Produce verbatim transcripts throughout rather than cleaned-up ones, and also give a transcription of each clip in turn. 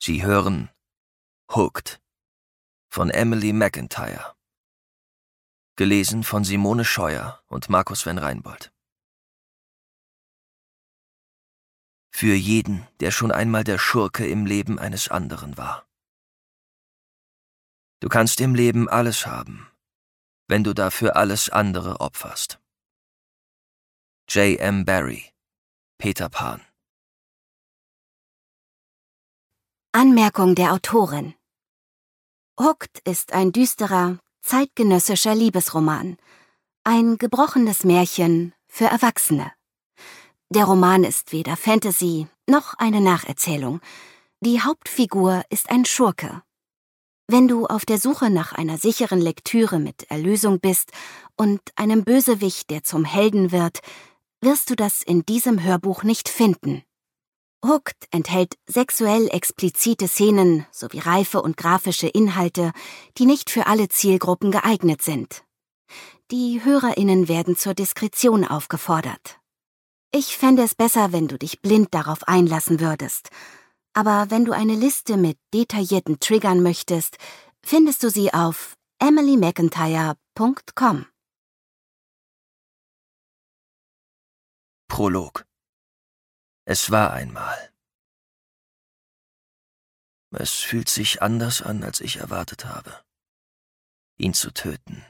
Sie hören Hooked von Emily McIntyre. Gelesen von Simone Scheuer und Markus Sven Reinbold. Für jeden, der schon einmal der Schurke im Leben eines anderen war. Du kannst im Leben alles haben, wenn du dafür alles andere opferst. J M Barrie, Peter Pan. Anmerkung der Autorin: Hooked ist ein düsterer, zeitgenössischer Liebesroman. Ein gebrochenes Märchen für Erwachsene. Der Roman ist weder Fantasy noch eine Nacherzählung. Die Hauptfigur ist ein Schurke. Wenn du auf der Suche nach einer sicheren Lektüre mit Erlösung bist und einem Bösewicht, der zum Helden wird, wirst du das in diesem Hörbuch nicht finden. Hooked enthält sexuell explizite Szenen sowie reife und grafische Inhalte, die nicht für alle Zielgruppen geeignet sind. Die HörerInnen werden zur Diskretion aufgefordert. Ich fände es besser, wenn du dich blind darauf einlassen würdest. Aber wenn du eine Liste mit detaillierten Triggern möchtest, findest du sie auf emily mcintyre punkt com. Prolog. Es war einmal. Es fühlt sich anders an, als ich erwartet habe. Ihn zu töten.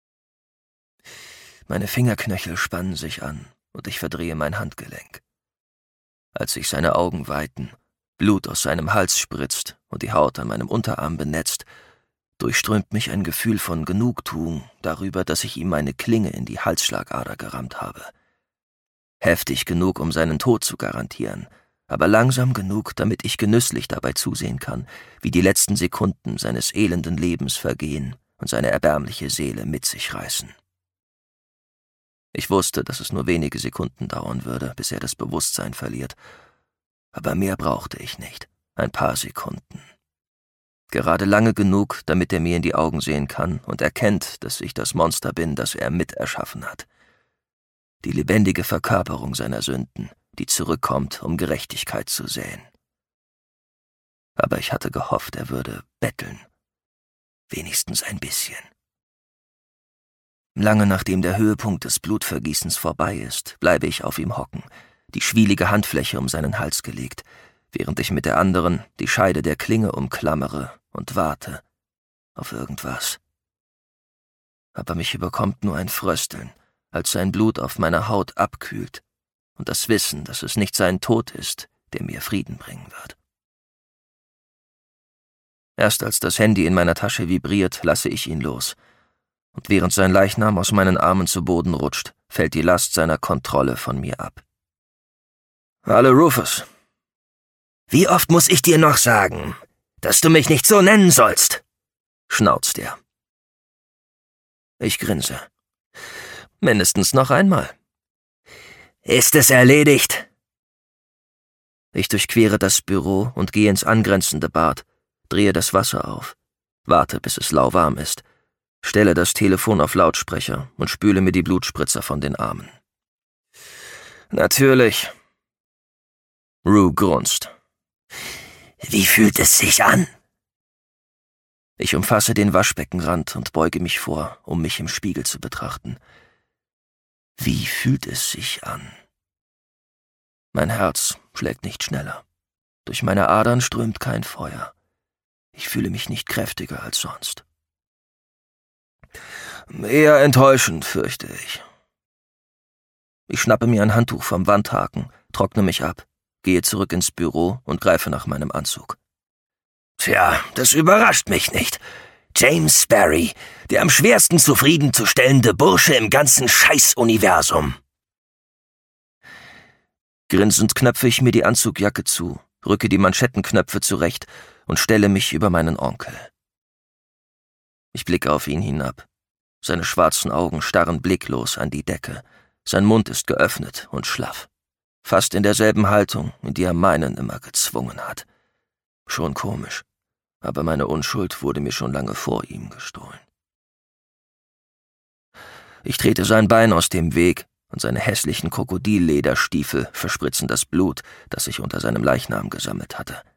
Meine Fingerknöchel spannen sich an und ich verdrehe mein Handgelenk. Als sich seine Augen weiten, Blut aus seinem Hals spritzt und die Haut an meinem Unterarm benetzt, durchströmt mich ein Gefühl von Genugtuung darüber, dass ich ihm meine Klinge in die Halsschlagader gerammt habe. Heftig genug, um seinen Tod zu garantieren, aber langsam genug, damit ich genüsslich dabei zusehen kann, wie die letzten Sekunden seines elenden Lebens vergehen und seine erbärmliche Seele mit sich reißen. Ich wusste, dass es nur wenige Sekunden dauern würde, bis er das Bewusstsein verliert, aber mehr brauchte ich nicht, ein paar Sekunden. Gerade lange genug, damit er mir in die Augen sehen kann und erkennt, dass ich das Monster bin, das er mit erschaffen hat. Die lebendige Verkörperung seiner Sünden, die zurückkommt, um Gerechtigkeit zu säen. Aber ich hatte gehofft, er würde betteln. Wenigstens ein bisschen. Lange nachdem der Höhepunkt des Blutvergießens vorbei ist, bleibe ich auf ihm hocken, die schwielige Handfläche um seinen Hals gelegt, während ich mit der anderen die Scheide der Klinge umklammere und warte auf irgendwas. Aber mich überkommt nur ein Frösteln, als sein Blut auf meiner Haut abkühlt und das Wissen, dass es nicht sein Tod ist, der mir Frieden bringen wird. Erst als das Handy in meiner Tasche vibriert, lasse ich ihn los, und während sein Leichnam aus meinen Armen zu Boden rutscht, fällt die Last seiner Kontrolle von mir ab. »Hallo, Rufus.« »Wie oft muss ich dir noch sagen, dass du mich nicht so nennen sollst?« schnauzt er. Ich grinse. »Mindestens noch einmal.« »Ist es erledigt?« Ich durchquere das Büro und gehe ins angrenzende Bad, drehe das Wasser auf, warte, bis es lauwarm ist, stelle das Telefon auf Lautsprecher und spüle mir die Blutspritzer von den Armen. »Natürlich.« Rue grunzt. »Wie fühlt es sich an?« Ich umfasse den Waschbeckenrand und beuge mich vor, um mich im Spiegel zu betrachten. Wie fühlt es sich an? Mein Herz schlägt nicht schneller. Durch meine Adern strömt kein Feuer. Ich fühle mich nicht kräftiger als sonst. Eher enttäuschend, fürchte ich. Ich schnappe mir ein Handtuch vom Wandhaken, trockne mich ab, gehe zurück ins Büro und greife nach meinem Anzug. »Tja, das überrascht mich nicht. James Barrie, der am schwersten zufriedenzustellende Bursche im ganzen Scheiß-Universum.« Grinsend knöpfe ich mir die Anzugjacke zu, rücke die Manschettenknöpfe zurecht und stelle mich über meinen Onkel. Ich blicke auf ihn hinab. Seine schwarzen Augen starren blicklos an die Decke. Sein Mund ist geöffnet und schlaff. Fast in derselben Haltung, in die er meinen immer gezwungen hat. Schon komisch, aber meine Unschuld wurde mir schon lange vor ihm gestohlen. Ich trete sein Bein aus dem Weg und seine hässlichen Krokodillederstiefel verspritzen das Blut, das sich unter seinem Leichnam gesammelt hatte.